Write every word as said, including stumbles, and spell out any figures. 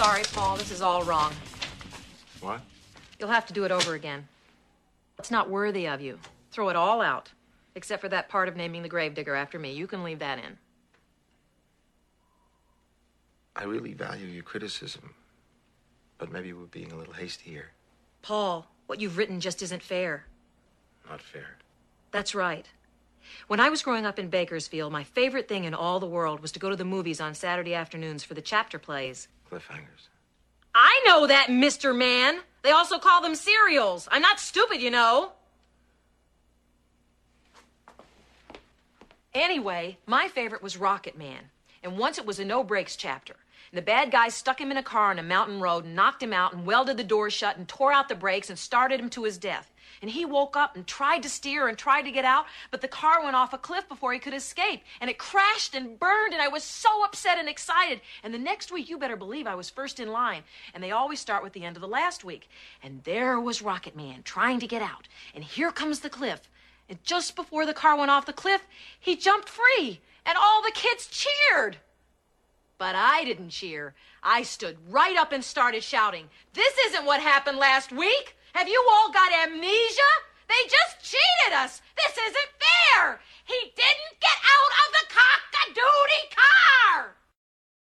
sorry, Paul. This is all wrong. What? You'll have to do it over again. It's not worthy of you. Throw it all out. Except for that part of naming the gravedigger after me. You can leave that in. I really value your criticism. But maybe we're being a little hasty here. Paul, what you've written just isn't fair. Not fair. That's right. When I was growing up in Bakersfield, my favorite thing in all the world was to go to the movies on Saturday afternoons for the chapter plays. Cliffhangers. I know that, Mister Man. They also call them serials. I'm not stupid, you know. Anyway, my favorite was Rocket Man. And once it was a no-brakes chapter. And the bad guys stuck him in a car on a mountain road and knocked him out and welded the door shut and tore out the brakes and started him to his death. And he woke up and tried to steer and tried to get out, but the car went off a cliff before he could escape. And it crashed and burned, and I was so upset and excited. And the next week, you better believe I was first in line. And they always start with the end of the last week. And there was Rocket Man trying to get out. And here comes the cliff. And just before the car went off the cliff, he jumped free. And all the kids cheered. But I didn't cheer. I stood right up and started shouting, "This isn't what happened last week. Have you all got amnesia? They just cheated us. This isn't fair. He didn't get out of the cock-a-doodie car."